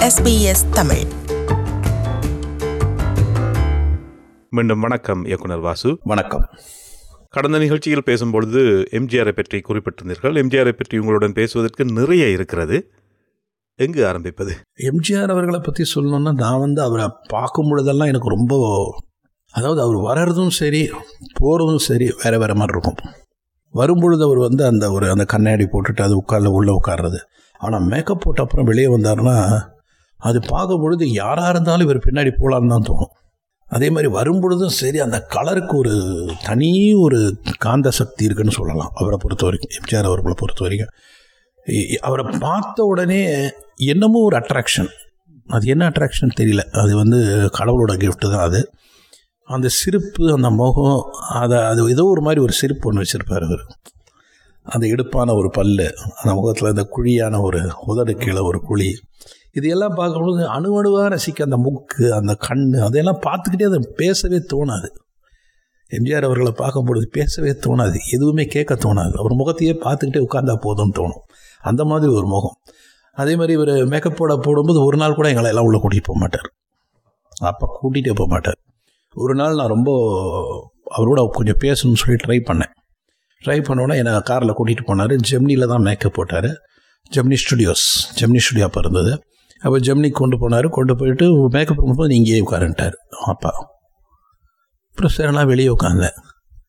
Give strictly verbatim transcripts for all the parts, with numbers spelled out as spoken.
S B S Tamil. மீண்டும் வணக்கம் இயக்குனர் வாசு. வணக்கம். கடந்த நிகழ்ச்சியில் பேசும்பொழுது எம்ஜிஆரை பற்றி குறிப்பிட்டிருந்தீர்கள். எம்ஜிஆரை பற்றி உங்களுடன் பேசுவதற்கு நிறைய இருக்கிறது. எங்கு ஆரம்பிப்பது? எம்ஜிஆர் அவர்களை பற்றி சொல்லணுன்னா, நான் வந்து அவரை பார்க்கும் பொழுதெல்லாம் எனக்கு ரொம்ப, அதாவது அவர் வர்றதும் சரி போகிறதும் சரி வேறு வேறு மாதிரி இருக்கும். வரும்பொழுது அவர் வந்து அந்த ஒரு அந்த கண்ணாடி போட்டுட்டு அது உட்கார்ல உள்ளே உட்கார்றது. ஆனால் மேக்கப் போட்ட அப்புறம் வெளியே வந்தாருன்னா அது பார்க்கும் பொழுது யாராக இருந்தாலும் இவர் பின்னாடி போகலான்னு தான் தோணும். அதே மாதிரி வரும்பொழுதும் சரி அந்த கலருக்கு ஒரு தனி ஒரு காந்த சக்தி இருக்குன்னு சொல்லலாம் அவரை பொறுத்த வரைக்கும். எம்ஜிஆர் அவர்களை பொறுத்த வரைக்கும் அவரை பார்த்த உடனே என்னமோ ஒரு அட்ராக்ஷன். அது என்ன அட்ராக்ஷன் தெரியல, அது வந்து கடவுளோட கிஃப்ட்டு தான் அது. அந்த சிரிப்பு, அந்த முகம், அதை அது ஏதோ ஒரு மாதிரி ஒரு சிரிப்பு ஒன்று வச்சுருப்பார் அவர். அந்த எடுப்பான ஒரு பல், அந்த முகத்தில் அந்த குழியான ஒரு உதடு கீழே ஒரு குழி, இதையெல்லாம் பார்க்கும்போது அணு அணுவாக ரசிக்க அந்த மூக்கு, அந்த கண், அதையெல்லாம் பார்த்துக்கிட்டே அதை பேசவே தோணாது. எம்ஜிஆர் அவர்களை பார்க்கும்பொழுது பேசவே தோணாது, எதுவுமே கேட்க தோணாது. அவர் முகத்தையே பார்த்துக்கிட்டே உட்கார்ந்தா போதும்னு தோணும். அந்த மாதிரி ஒரு முகம். அதே மாதிரி இவர் மேக்கப் போட போடும்போது ஒரு நாள் கூட எங்களை எல்லாம் உள்ளே கூட்டிகிட்டு போக மாட்டார். அப்போ கூட்டிகிட்டே போக மாட்டார். ஒரு நாள் நான் ரொம்ப அவரோட கொஞ்சம் பேசணும்னு சொல்லி ட்ரை பண்ணேன். ட்ரை பண்ணோன்னா என்னை காரில் கூட்டிகிட்டு போனார். ஜெமினியில் தான் மேக்கப் போட்டார். ஜெமினி ஸ்டுடியோஸ், ஜெமினி ஸ்டுடியோ அப்போ இருந்தது. அப்போ ஜெமினிக்கு கொண்டு போனார். கொண்டு போயிட்டு மேக்கப் பண்ணும்போது நீ இங்கேயே உட்காருன்ட்டார் அப்பா. அப்புறம் சரி நான் வெளியே உட்காந்தேன்.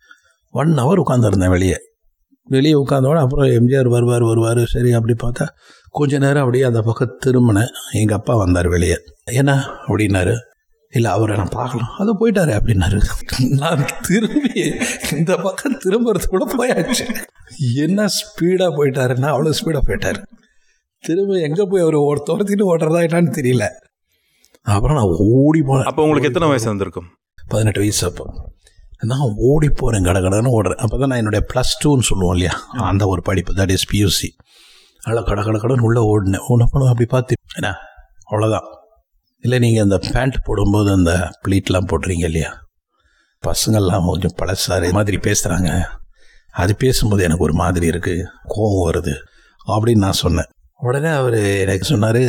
ஒன் ஹவர் உட்காந்துருந்தேன் வெளியே. வெளியே உட்காந்தோட அப்புறம் எம்ஜிஆர் வருவார் வருவார் சரி அப்படி பார்த்தா கொஞ்ச நேரம் அப்படியே அந்த பக்கம் திரும்பினேன். எங்கள் அப்பா வந்தார் வெளியே. என்ன அப்படின்னாரு. இல்லை அவரை நான் பார்க்கலாம். அதை போயிட்டாரு அப்படின்னாரு. நான் திரும்பி இந்த பக்கம் திரும்புறது கூட போயாச்சு. என்ன ஸ்பீடாக போயிட்டாருன்னா அவ்வளோ ஸ்பீடாக போயிட்டார். திரும்ப எங்கே போய் அவர் ஒரு துரத்திட்டு ஓட்டுறதா என்னான்னு தெரியல. அப்புறம் நான் ஓடி போனேன். அப்போ உங்களுக்கு எத்தனை வயசு வந்திருக்கும்? பதினெட்டு வயசு. அப்போ நான் ஓடி போகிறேன், கடை கடைன்னு ஓடுறேன். அப்போ தான் நான் என்னுடைய ப்ளஸ் டூன்னு சொல்லுவோம் இல்லையா, அந்த ஒரு படிப்பு, தட் இஸ் பியூசி. அதில் கடை கடை கடன் உள்ளே ஓடினேன். ஒன்று போனோம் அப்படி பார்த்து என்ன அவ்வளோதான். இல்லை நீங்கள் அந்த பேண்ட் போடும்போது அந்த ப்ளீட்லாம் போடுறீங்க இல்லையா, பசங்கள்லாம் கொஞ்சம் பழசாறு மாதிரி பேசுகிறாங்க, அது பேசும்போது எனக்கு ஒரு மாதிரி இருக்குது, கோபம் வருது அப்படின்னு நான் சொன்னேன். உடனே அவர் எனக்கு சொன்னார்,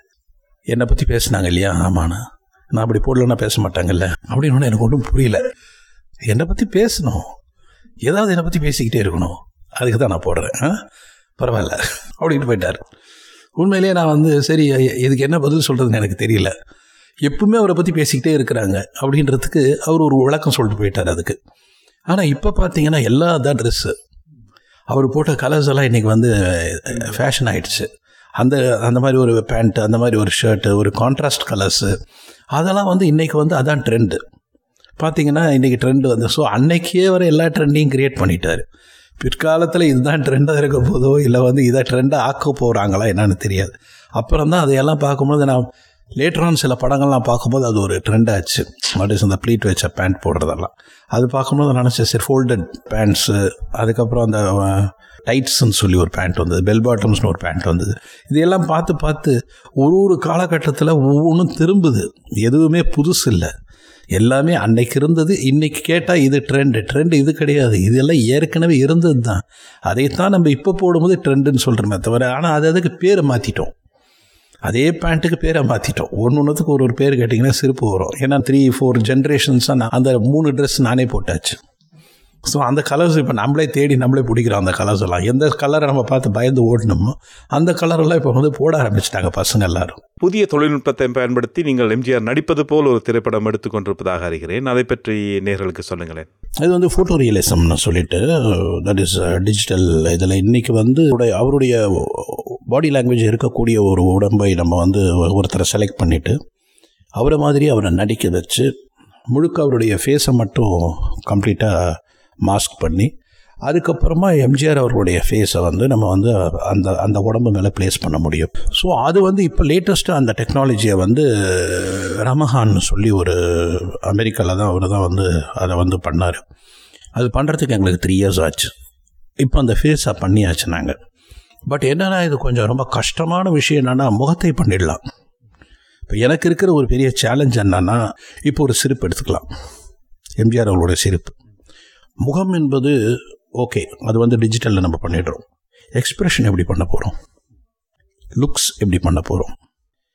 என்னை பற்றி பேசுனாங்க இல்லையா. ஆமாண்ணா, நான் அப்படி போடலன்னா பேச மாட்டாங்கல்ல அப்படின்னு. ஒன்று எனக்கு ஒன்றும் புரியல. என்னை பற்றி பேசணும், ஏதாவது என்னை பற்றி பேசிக்கிட்டே இருக்கணும், அதுக்கு தான் நான் போடுறேன், ஆ பரவாயில்ல அப்படின்ட்டு போயிட்டார். உண்மையிலேயே நான் வந்து சரி இதுக்கு என்ன பதில் சொல்கிறதுன்னு எனக்கு தெரியல. எப்பவுமே அவரை பற்றி பேசிக்கிட்டே இருக்கிறாங்க அப்படின்றதுக்கு அவர் ஒரு விளக்கம் சொல்லிட்டு போயிட்டார் அதுக்கு. ஆனால் இப்போ பார்த்தீங்கன்னா எல்லா தான் ட்ரெஸ்ஸு, அவர் போட்ட கலர்ஸ் எல்லாம் இன்றைக்கி வந்து ஃபேஷன் ஆகிடுச்சு. அந்த அந்த மாதிரி ஒரு பேண்ட்டு, அந்த மாதிரி ஒரு ஷர்ட்டு, ஒரு கான்ட்ராஸ்ட் கலர்ஸு, அதெல்லாம் வந்து இன்றைக்கி வந்து அதான் ட்ரெண்டு. பார்த்திங்கன்னா இன்றைக்கி ட்ரெண்டு வந்து, ஸோ அன்னைக்கே வர எல்லா ட்ரெண்டையும் க்ரியேட் பண்ணிட்டார். பிற்காலத்தில் இதுதான் ட்ரெண்டாக இருக்க போதோ இல்லை வந்து இதை ட்ரெண்டாக ஆக்க போகிறாங்களா என்னன்னு தெரியாது. அப்புறம் தான் அதையெல்லாம் பார்க்கும்போது நான் லேட்டரான சில படங்கள்லாம் பார்க்கும்போது அது ஒரு ட்ரெண்டாச்சு. மறுபடியும் அந்த ப்ளீட் வச்ச பேண்ட் போடுறதெல்லாம் அது பார்க்கும்போது நினச்சேன் சரி ஃபோல்டட் பேண்ட்ஸு, அதுக்கப்புறம் அந்த டைட்ஸ்ன்னு சொல்லி ஒரு பேண்ட் வந்தது, பெல் பாட்டம்ஸ்னு ஒரு பேண்ட் வந்தது. இதையெல்லாம் பார்த்து பார்த்து ஒரு ஒரு காலகட்டத்தில் ஒவ்வொன்றும் திரும்புது. எதுவுமே புதுசு இல்லை, எல்லாமே அன்னைக்கு இருந்தது. இன்றைக்கி கேட்டால் இது ட்ரெண்டு, ட்ரெண்டு இது கிடையாது, இதெல்லாம் ஏற்கனவே இருந்தது தான். அதைத்தான் நம்ம இப்போ போடும்போது ட்ரெண்டுன்னு சொல்கிறோமே தவிர, ஆனால் அது அதுக்கு பேரை மாற்றிட்டோம். அதே பேண்ட்டுக்கு பேரை மாற்றிட்டோம். ஒன்று ஒன்றுத்துக்கு ஒரு ஒரு பேர் கேட்டிங்கன்னா சிரிப்பு வரும். ஏன்னா த்ரீ ஃபோர் ஜென்ரேஷன்ஸாக நான் அந்த மூணு ட்ரெஸ் நானே போட்டாச்சு. ஸோ அந்த கலர்ஸ் இப்போ நம்மளே தேடி நம்மளே பிடிக்கிறோம். அந்த கலர்ஸ் எல்லாம் எந்த கலரை நம்ம பார்த்து பயந்து ஓடணுமோ அந்த கலரெல்லாம் இப்போ வந்து போட ஆரம்பிச்சிட்டாங்க பசங்க எல்லாரும். புதிய தொழில்நுட்பத்தை பயன்படுத்தி நீங்கள் எம்ஜிஆர் நடிப்பது போல் ஒரு திரைப்படம் எடுத்துக்கொண்டிருப்பதாக அறிகிறேன். அதை பற்றி நேயர்களுக்கு சொல்லுங்களேன். இது வந்து ஃபோட்டோ ரியலிசம்னு சொல்லிட்டு, தட் இஸ் டிஜிட்டல். இதில் இன்றைக்கி வந்து அவருடைய பாடி லாங்குவேஜ் இருக்கக்கூடிய ஒரு உடம்பை நம்ம வந்து ஒருத்தரை செலக்ட் பண்ணிவிட்டு அவரை மாதிரி அவரை நடிக்க வச்சு முழுக்க அவருடைய ஃபேஸை மட்டும் கம்ப்ளீட்டாக மாஸ்க் பண்ணி அதுக்கப்புறமா எம்ஜிஆர் அவர்களுடைய ஃபேஸை வந்து நம்ம வந்து அந்த அந்த உடம்பு மேலே ப்ளேஸ் பண்ண முடியும். ஸோ அது வந்து இப்போ லேட்டஸ்ட்டாக அந்த டெக்னாலஜியை வந்து ரமஹான்னு சொல்லி ஒரு அமெரிக்காவில் தான் அவர் தான் வந்து அதை வந்து பண்ணார். அது பண்ணுறதுக்கு எங்களுக்கு த்ரீ இயர்ஸ் ஆச்சு. இப்போ அந்த ஃபேஸை பண்ணியாச்சு நாங்கள். பட் என்னென்னா இது கொஞ்சம் ரொம்ப கஷ்டமான விஷயம் என்னென்னா, முகத்தை பண்ணிடலாம். இப்போ எனக்கு இருக்கிற ஒரு பெரிய சேலஞ்ச் என்னன்னா, இப்போ ஒரு சிரிப்பு எடுத்துக்கலாம், எம்ஜிஆர் அவர்களுடைய சிரிப்பு. முகம் என்பது ஓகே, அது வந்து டிஜிட்டலில் நம்ம பண்ணிடுறோம். எக்ஸ்பிரஷன் எப்படி பண்ண போகிறோம், லுக்ஸ் எப்படி பண்ண போகிறோம்,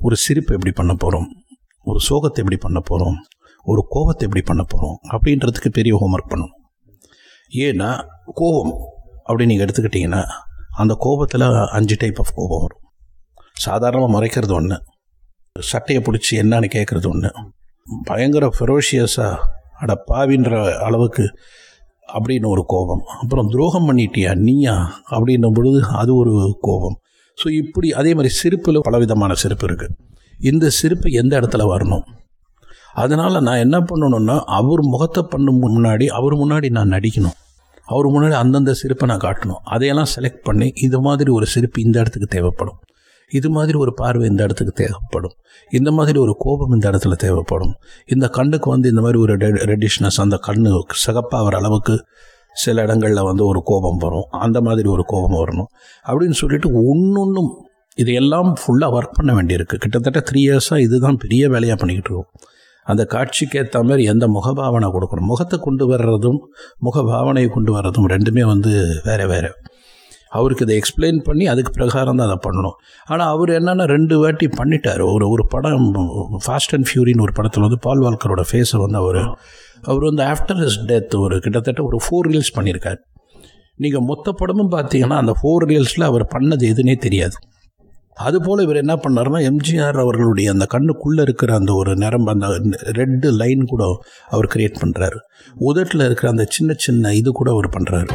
ஒரு சிரிப்பு எப்படி பண்ண போகிறோம், ஒரு சோகத்தை எப்படி பண்ண போகிறோம், ஒரு கோபத்தை எப்படி பண்ண போகிறோம் அப்படின்றதுக்கு பெரிய ஹோம்ஒர்க் பண்ணணும். ஏன்னா கோபம் அப்படின்னு நீங்கள் எடுத்துக்கிட்டிங்கன்னா அந்த கோபத்தில் அஞ்சு டைப் ஆஃப் கோபம் வரும். சாதாரணமாக மறைக்கிறது ஒன்று, சட்டையை பிடிச்சி என்னன்னு கேட்குறது ஒன்று, பயங்கர ஃபெரோஷியஸாக அட பாவின்ற அளவுக்கு அப்படின்னு ஒரு கோபம், அப்புறம் துரோகம் பண்ணிட்டியா நீயா அப்படின்னும் பொழுது அது ஒரு கோபம். ஸோ இப்படி அதே மாதிரி சிரிப்பில் பலவிதமான சிரிப்பு இருக்குது. இந்த சிரிப்பு எந்த இடத்துல வரணும், அதனால் நான் என்ன பண்ணணுன்னா அவர் முகத்தை பண்ணும் முன்னாடி அவர் முன்னாடி நான் நடிக்கணும், அவர் முன்னாடி அந்தந்த சிரிப்பை நான் காட்டணும். அதையெல்லாம் செலக்ட் பண்ணி இது மாதிரி ஒரு சிரிப்பு இந்த இடத்துக்கு தேவைப்படும், இது மாதிரி ஒரு பார்வை இந்த இடத்துக்கு தேவைப்படும், இந்த மாதிரி ஒரு கோபம் இந்த இடத்துல தேவைப்படும், இந்த கண்ணுக்கு வந்து இந்த மாதிரி ஒரு ரெடிஷ்னஸ், அந்த கண்ணு சிகப்பாகிற அளவுக்கு சில இடங்களில் வந்து ஒரு கோபம் வரும், அந்த மாதிரி ஒரு கோபம் வரணும் அப்படின்னு சொல்லிட்டு ஒன்னொன்றும் இதையெல்லாம் ஃபுல்லாக ஒர்க் பண்ண வேண்டியிருக்கு. கிட்டத்தட்ட த்ரீ இயர்ஸாக இதுதான் பெரிய வேலையாக பண்ணிக்கிட்டு இருக்கோம். அந்த காட்சிக்கு ஏற்ற மாதிரி எந்த முகபாவனை கொடுக்கணும், முகத்தை கொண்டு வர்றதும் முகபாவனையை கொண்டு வர்றதும் ரெண்டுமே வந்து வேறு வேறு. அவருக்கு இதை எக்ஸ்பிளைன் பண்ணி அதுக்கு பிரகாரம் தான் அதை பண்ணணும். ஆனால் அவர் என்னென்னா ரெண்டு வாட்டி பண்ணிட்டார். ஒரு ஒரு படம் ஃபாஸ்ட் அண்ட் ஃபியூரின்னு ஒரு படத்தில் வந்து பால் வால்கரோட ஃபேஸை வந்து அவர் அவர் வந்து ஆஃப்டர் ஹிஸ் டெத் ஒரு கிட்டத்தட்ட ஒரு ஃபோர் ரீல்ஸ் பண்ணியிருக்கார். நீங்கள் மொத்த படமும் பார்த்தீங்கன்னா அந்த ஃபோர் ரீல்ஸில் அவர் பண்ணது எதுனே தெரியாது. அதுபோல் இவர் என்ன பண்ணார்னா எம்ஜிஆர் அவர்களுடைய அந்த கண்ணுக்குள்ளே இருக்கிற அந்த ஒரு நரம்பு, அந்த ரெட்டு லைன் கூட அவர் கிரியேட் பண்ணுறாரு. உதட்டில் இருக்கிற அந்த சின்ன சின்ன இது கூட அவர் பண்ணுறாரு.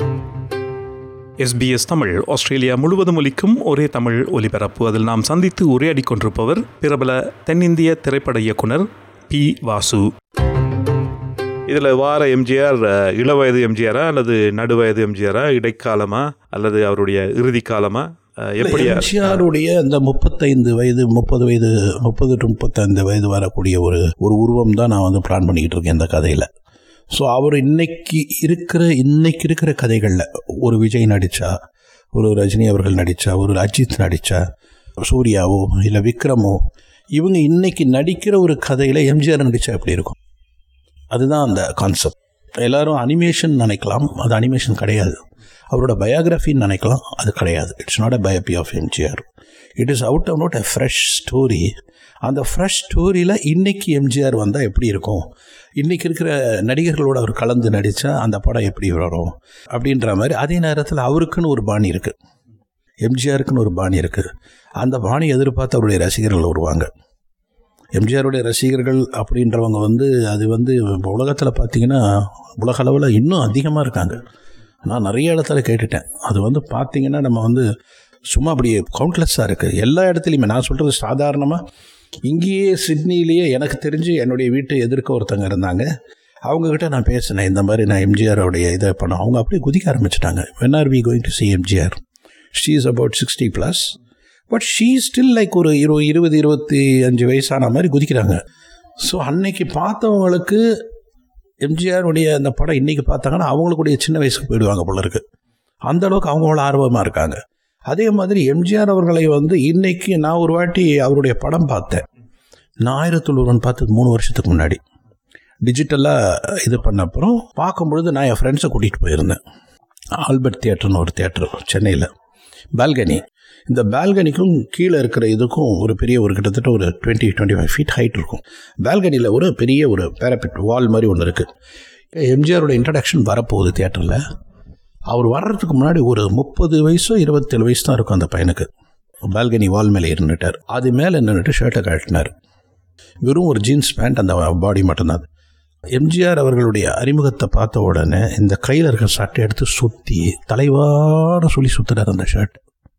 எஸ்பிஎஸ் தமிழ் ஆஸ்திரேலியா முழுவதும் ஒலிக்கும் ஒரே தமிழ் ஒலிபரப்பு. அதில் நாம் சந்தித்து உரையாடி கொண்டிருப்பவர் பிரபல தென்னிந்திய திரைப்பட இயக்குனர் பி வாசு. இதில் வார எம்ஜிஆர் இளவயது எம்ஜிஆரா அல்லது நடுவயது எம்ஜிஆரா, இடைக்காலமா அல்லது அவருடைய இறுதி காலமா, எப்படி எம்ஜிஆருடைய இந்த முப்பத்தைந்து வயது முப்பது வயது முப்பது டு முப்பத்தைந்து வயது வரக்கூடிய ஒரு ஒரு உருவம் தான் நான் வந்து பிளான் பண்ணிக்கிட்டு இருக்கேன் இந்த கதையில். ஸோ அவர் இன்னைக்கு இருக்கிற இன்னைக்கு இருக்கிற கதைகளில் ஒரு விஜய் நடித்தா, ஒரு ரஜினி அவர்கள் நடித்தா, ஒரு அஜித் நடித்தா, சூர்யாவோ இல்லை விக்ரமோ, இவங்க இன்னைக்கு நடிக்கிற ஒரு கதையில் எம்ஜிஆர் நடித்தா எப்படி இருக்கும், அதுதான் அந்த கான்செப்ட். எல்லோரும் அனிமேஷன் நினைக்கலாம், அது அனிமேஷன் கிடையாது. அவரோட பயோகிராஃபின்னு நினைக்கலாம், அது கிடையாது. It's not a biopic of MGR, it is out out a fresh story. அந்த ஃப்ரெஷ் ஸ்டோரியில் இன்றைக்கி எம்ஜிஆர் வந்தால் எப்படி இருக்கும், இன்றைக்கி இருக்கிற நடிகர்களோடு அவர் கலந்து நடித்தா அந்த படம் எப்படி வரும் அப்படின்ற மாதிரி. அதே நேரத்தில் அவருக்குன்னு ஒரு பாணி இருக்குது, எம்ஜிஆருக்குன்னு ஒரு பாணி இருக்குது. அந்த பாணி எதிர்பார்த்து அவருடைய ரசிகர்கள் வருவாங்க. எம்ஜிஆருடைய ரசிகர்கள் அப்படின்றவங்க வந்து அது வந்து உலகத்தில் பார்த்திங்கன்னா உலக அளவில் இன்னும் அதிகமாக இருக்காங்க. நான் நிறைய இடத்துல கேட்டுட்டேன். அது வந்து பார்த்திங்கன்னா நம்ம வந்து சும்மா அப்படியே கவுண்ட்லெஸ்ஸாக இருக்குது எல்லா இடத்துலையுமே. நான் சொல்கிறது சாதாரணமாக இங்கேயே சிட்னிலேயே எனக்கு தெரிஞ்சு என்னுடைய வீட்டை எதிர்க்க ஒருத்தங்க இருந்தாங்க. அவங்கக்கிட்ட நான் பேசினேன், இந்த மாதிரி நான் எம்ஜிஆரோடைய இதை பண்ணோம். அவங்க அப்படியே குதிக்க ஆரம்பிச்சிட்டாங்க. When are we going to see MGR? She is about sixty plus, but she still like ஒரு இரு இருபது இருபத்தி அஞ்சு வயசான மாதிரி குதிக்கிறாங்க. ஸோ அன்னைக்கு பார்த்தவங்களுக்கு எம்ஜிஆருடைய அந்த படம் இன்றைக்கி பார்த்தாங்கன்னா அவங்களுடைய சின்ன வயசுக்கு போயிடுவாங்க போல இருக்குது. அந்தளவுக்கு அவங்களோட ஆர்வமாக இருக்காங்க. அதே மாதிரி எம்ஜிஆர் அவர்களை வந்து இன்றைக்கி நான் ஒரு வாட்டி அவருடைய படம் பார்த்தேன். நான் ஆயிரத்தி ஒருவன் பார்த்தது மூணு வருஷத்துக்கு முன்னாடி டிஜிட்டலாக இது பண்ண அப்புறம் பார்க்கும்பொழுது நான் என் ஃப்ரெண்ட்ஸை கூட்டிகிட்டு போயிருந்தேன். ஆல்பர்ட் தியேட்டர்னு ஒரு தியேட்டர் சென்னையில், பால்கனி. இந்த பால்கனிக்கும் கீழே இருக்கிற இதுக்கும் ஒரு பெரிய ஒரு கிட்டத்தட்ட ஒரு twenty twenty five feet height இருக்கும். பால்கனியில் ஒரு பெரிய ஒரு பேரபெட் வால் மாதிரி ஒன்று இருக்குது. எம்ஜிஆரோட இன்ட்ரடக்ஷன் வரப்போகுது தியேட்டரில். அவர் வர்றதுக்கு முன்னாடி ஒரு முப்பது வயசோ இருபத்தேழு வயசு தான் இருக்கும் அந்த பையனுக்கு. பால்கனி வால் மேலே இருந்துட்டார். அது மேலே நின்றுட்டு ஷர்ட்டை கழட்டினார். வெறும் ஒரு ஜீன்ஸ் பேண்ட், அந்த பாடி மட்டும்தான். எம்ஜிஆர் அவர்களுடைய அறிமுகத்தை பார்த்த உடனே இந்த கையில் இருக்கிற ஷர்ட்டை எடுத்து சுற்றி தலைவான சொல்லி சுற்றுறார் அந்த ஷர்ட்.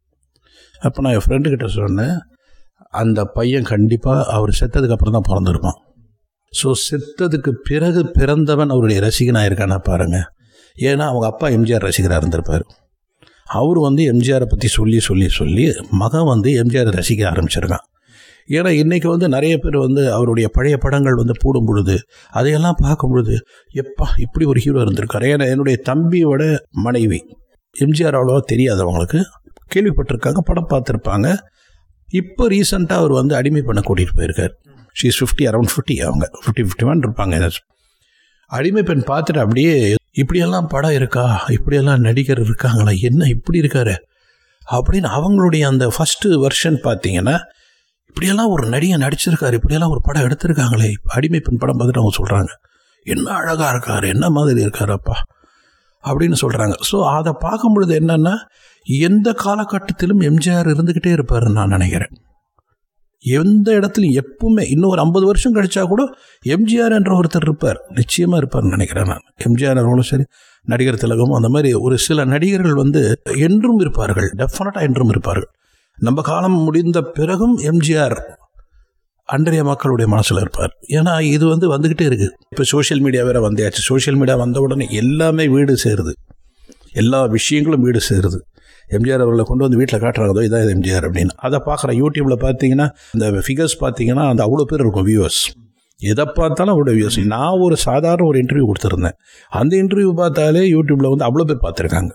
அப்போ நான் என் ஃப்ரெண்டுக்கிட்ட சொன்னேன், அந்த பையன் கண்டிப்பாக அவர் செத்ததுக்கப்புறம் தான் பிறந்திருப்பான். ஸோ செத்ததுக்கு பிறகு பிறந்தவன் அவருடைய ரசிகனாக இருக்கானா பாருங்கள். ஏன்னா அவங்க அப்பா எம்ஜிஆர் ரசிகராக இருந்திருப்பார். அவர் வந்து எம்ஜிஆரை பற்றி சொல்லி சொல்லி சொல்லி மகன் வந்து எம்ஜிஆரை ரசிக்க ஆரம்பிச்சிருக்கான். ஏன்னா இன்றைக்கி வந்து நிறைய பேர் வந்து அவருடைய பழைய படங்கள் வந்து போடும் பொழுது அதையெல்லாம் பார்க்கும் பொழுது எப்பா இப்படி ஒரு ஹீரோ இருந்திருக்காரு. ஏன்னா என்னுடைய தம்பியோட மனைவி எம்ஜிஆர் அவ்வளோவா தெரியாது, அவங்களுக்கு கேள்விப்பட்டிருக்காங்க, படம் பார்த்துருப்பாங்க. இப்போ ரீசெண்டாக அவர் வந்து அடிமை பண்ண கூட்டிகிட்டு போயிருக்கார். She is fifty around fifty அவங்க ஃபிஃப்டி ஃபிஃப்டி ஒன் இருப்பாங்க. அடிமை பெண் பார்த்துட்டு அப்படியே இப்படியெல்லாம் படம் இருக்கா, இப்படியெல்லாம் நடிகர் இருக்காங்களா, என்ன இப்படி இருக்காரு அப்படின்னு அவங்களுடைய அந்த ஃபஸ்ட்டு வெர்ஷன் பார்த்தீங்கன்னா இப்படியெல்லாம் ஒரு நடிகை நடிச்சிருக்காரு, இப்படியெல்லாம் ஒரு படம் எடுத்திருக்காங்களே. அடிமை பெண் படம் பார்த்துட்டு அவங்க சொல்கிறாங்க, என்ன அழகாக இருக்கார், என்ன மாதிரி இருக்காரப்பா அப்படின்னு சொல்கிறாங்க. ஸோ அதை பார்க்கும் பொழுது என்னென்னா, எந்த காலகட்டத்திலும் எம்ஜிஆர் இருந்துக்கிட்டே இருப்பார் நான் நினைக்கிறேன். எந்த இடத்துலையும் எப்பவுமே இன்னும் ஒரு ஐம்பது வருஷம் கழிச்சா கூட எம்ஜிஆர் என்ற ஒருத்தர் இருப்பார், நிச்சயமாக இருப்பார்னு நினைக்கிறேன் நான். எம்ஜிஆர் அவர்களும் சரி, நடிகர் திலகமும் அந்த மாதிரி ஒரு சில நடிகர்கள் வந்து என்றும் இருப்பார்கள், டெஃபினட்டாக என்றும் இருப்பார்கள். நம்ம காலம் முடிந்த பிறகும் எம்ஜிஆர் அன்றைய மக்களுடைய மனசில் இருப்பார். ஏன்னா இது வந்து வந்துக்கிட்டே இருக்குது. இப்போ சோஷியல் மீடியா வேறு வந்தாச்சு. சோஷியல் மீடியா வந்த உடனே எல்லாமே வீடு சேருது, எல்லா விஷயங்களும் வீடு சேருது. எம்ஜிஆர் அவர்களை கொண்டு வந்து வீட்டில் காட்டுறாங்க, இதான் எம்ஜிஆர் அப்படின்னு. அதை பார்க்குற யூடியூப்பில் பார்த்தீங்கன்னா இந்த ஃபிகர்ஸ் பார்த்தீங்கன்னா அந்த அவ்வளோ பேர் இருக்கும் வியூவர்ஸ். எதை பார்த்தாலும் அவ்வளோ வியூவர்ஸ். நான் ஒரு சாதாரண ஒரு இன்டர்வியூ கொடுத்துருந்தேன், அந்த இன்டர்வியூ பார்த்தாலே யூடியூப்பில் வந்து அவ்வளோ பேர் பார்த்துருக்காங்க.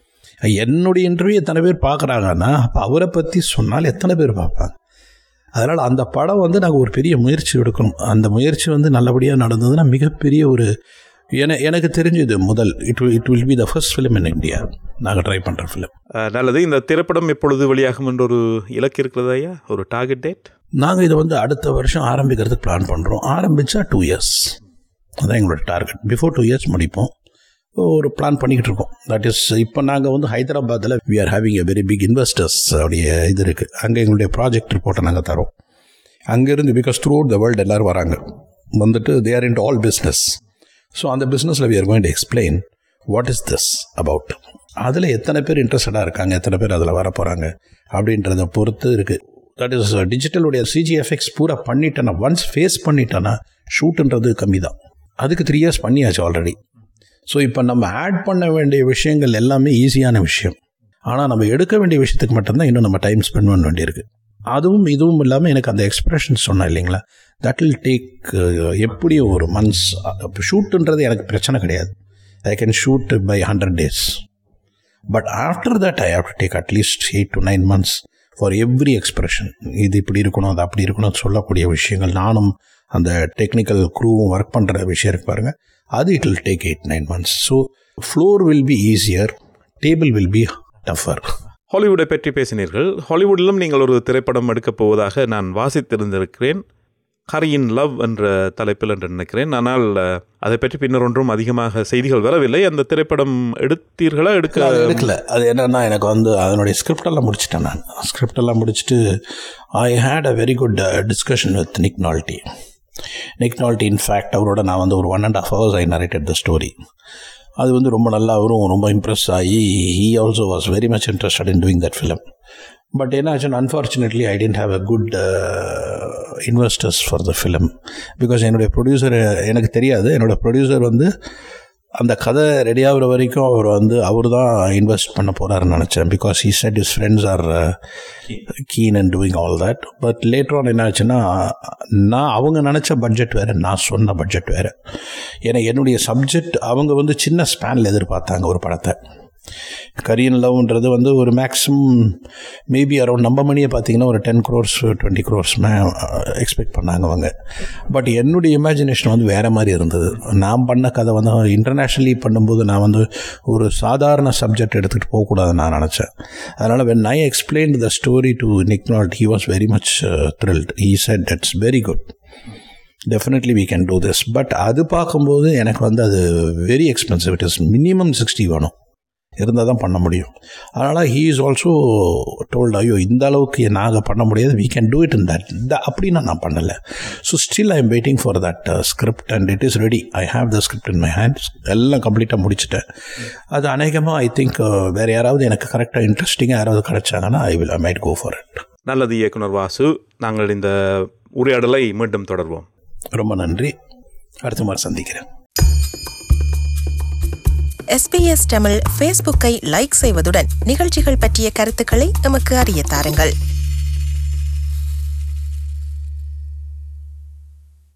என்னுடைய இன்டர்வியூ எத்தனை பேர் பார்க்குறாங்கன்னா அப்போ அவரை பற்றி சொன்னால் எத்தனை பேர் பார்ப்பாங்க. அதனால் அந்த படம் வந்து நாங்கள் ஒரு பெரிய முயற்சி எடுக்கணும். அந்த முயற்சி வந்து நல்லபடியாக நடந்ததுன்னா மிகப்பெரிய ஒரு என எனக்கு தெரிஞ்சது முதல் it will it will be the first film in India நாங்கள் ட்ரை பண்ணுற ஃபிலிம். நல்லது. இந்த திரைப்படம் எப்பொழுது வெளியாகும் என்ற ஒரு இலக்கு இருக்கிறதா ஐயா, ஒரு டார்கெட் டேட்? நாங்கள் இதை வந்து அடுத்த வருஷம் ஆரம்பிக்கிறதுக்கு பிளான் பண்ணுறோம். ஆரம்பித்தா டூ இயர்ஸ் அதான் எங்களோட டார்கெட். பிஃபோர் டூ இயர்ஸ் முடிப்போம் ஒரு பிளான் பண்ணிக்கிட்டு இருக்கோம். தட் இஸ் இப்போ நாங்கள் வந்து ஹைதராபாத்தில் we are having a very big investors உடைய இது இருக்குது. அங்கே எங்களுடைய ப்ராஜெக்ட் ரிப்போர்ட்டை நாங்கள் தரோம் அங்கேருந்து. Because throughout the world எல்லோரும் வராங்க, வந்துட்டு they are in to all business. So அந்த பிஸ்னஸில் we are going to explain what is this about. அதில் எத்தனை பேர் இன்ட்ரெஸ்டடாக இருக்காங்க, எத்தனை பேர் அதில் வர போகிறாங்க அப்படின்றத பொறுத்து இருக்குது. தட் இஸ் டிஜிட்டலுடைய சிஜிஎஃப்எக்ஸ் பூரா பண்ணிட்டேன்னா, ஒன்ஸ் ஃபேஸ் பண்ணிட்டேன்னா ஷூட்டுன்றது கம்மி தான். அதுக்கு த்ரீ இயர்ஸ் பண்ணியாச்சு ஆல்ரெடி. ஸோ இப்போ நம்ம ஆட் பண்ண வேண்டிய விஷயங்கள் எல்லாமே ஈஸியான விஷயம். ஆனால் நம்ம எடுக்க வேண்டிய விஷயத்துக்கு மட்டும்தான் இன்னும் நம்ம டைம் ஸ்பெண்ட் பண்ண வேண்டியிருக்கு. அதுவும் இதுவும் இல்லாமல் எனக்கு அந்த எக்ஸ்பிரஷன்ஸ் சொன்னேன் இல்லைங்களா, தட் வில் டேக் எப்படி ஒரு மந்த்ஸ். ஷூட்டுன்றது எனக்கு பிரச்சனை கிடையாது, I can shoot by hundred days. But after that I have to take at least eight to nine months for every expression. இது இப்படி இருக்கணும், அது அப்படி இருக்கணும் சொல்லக்கூடிய விஷயங்கள். நானும் அந்த டெக்னிக்கல் க்ரூவும் ஒர்க் பண்ணுற விஷயம் இருக்கு பாருங்கள், அது it will take eight nine months. So floor will be easier, table will be tougher. ஹாலிவுட்டை பற்றி பேசினீர்கள். ஹாலிவுட்டிலும் நீங்கள் ஒரு திரைப்படம் எடுக்கப் போவதாக நான் வாசித்திருந்திருக்கிறேன். ஹரியின் லவ் என்ற தலைப்பில் என்று நினைக்கிறேன். ஆனால் அதை பற்றி பின்னர் ஒன்றும் அதிகமாக செய்திகள் வரவில்லை. அந்த திரைப்படம் எடுத்தீர்களா? எடுக்க எடுக்கல. அது என்னென்னா, எனக்கு வந்து அதனுடைய ஸ்கிரிப்டெல்லாம் முடிச்சிட்டேன். நான் ஸ்கிரிப்டெல்லாம் முடிச்சுட்டு I had a very good discussion with Nick Nolte. Nick Nolte in fact அவரோட நான் வந்து ஒரு one and half hours I narrated the story. அது வந்து ரொம்ப நல்லா, அவரும் ரொம்ப இம்ப்ரெஸ் ஆகி he also was very much interested in doing that film. But என்ன ஆச்சுன்னா, unfortunately I didn't have a good investors for the film. Because என்னுடைய ப்ரொடியூசர் எனக்கு தெரியாது. என்னோடய ப்ரொடியூசர் வந்து அந்த கதை ரெடியாகிற வரைக்கும் அவர் வந்து அவர் தான் இன்வெஸ்ட் பண்ண போகிறாருன்னு நினச்சேன். Because he said his friends are keen and doing all that. But later on என்ன ஆச்சுன்னா, நான் அவங்க நினச்ச பட்ஜெட் வேறு, நான் சொன்ன பட்ஜெட் வேறு. ஏன்னா என்னுடைய சப்ஜெக்ட் அவங்க வந்து சின்ன ஸ்பேனில் எதிர்பார்த்தாங்க ஒரு படத்தை. கரியன் லவ்ன்றது வந்து ஒரு மேக்ஸிமம் மேபி அரௌண்ட் நம்ம மணியை பார்த்தீங்கன்னா ஒரு ten crores twenty crores may expect பண்ணாங்க அவங்க. பட் என்னுடைய இமேஜினேஷன் வந்து வேறு மாதிரி இருந்தது. நான் பண்ண கதை வந்து இன்டர்நேஷ்னலி பண்ணும்போது நான் வந்து ஒரு சாதாரண சப்ஜெக்ட் எடுத்துகிட்டு போகக்கூடாதுன்னு நான் நினச்சேன். அதனால் when I explained the story to Nick Nolte, he was very much thrilled. He said that's very good, definitely we can do this. But அது பார்க்கும்போது எனக்கு வந்து அது very expensive. It is minimum sixty வேணும், இருந்தால் தான் பண்ண முடியும். அதனால் ஹீ இஸ் ஆல்சோ டோல்ட், ஐயோ இந்த அளவுக்கு நாங்கள் பண்ண முடியாது, we can do it in that. இந்த அப்படின்னா நான் பண்ணலை. So still I am waiting for that script and it is ready. I have the script in my hands. எல்லாம் கம்ப்ளீட்டாக முடிச்சுட்டேன். அது அநேகமாக ஐ திங்க் வேறு யாராவது எனக்கு கரெக்டாக இன்ட்ரெஸ்டிங்காக யாராவது கிடைச்சாங்கன்னா I will I might go for it. நல்லது இயக்குனர் வாசு, நாங்கள் இந்த உரையாடலை மீண்டும் தொடர்வோம். ரொம்ப நன்றி. அடுத்த மாதிரி சந்திக்கிறேன். எஸ்பிஎஸ் தமிழ் ஃபேஸ்புக்கை லைக் செய்வதுடன் நிகழ்ச்சிகள் பற்றிய கருத்துக்களை எமக்கு அறிய தாருங்கள்.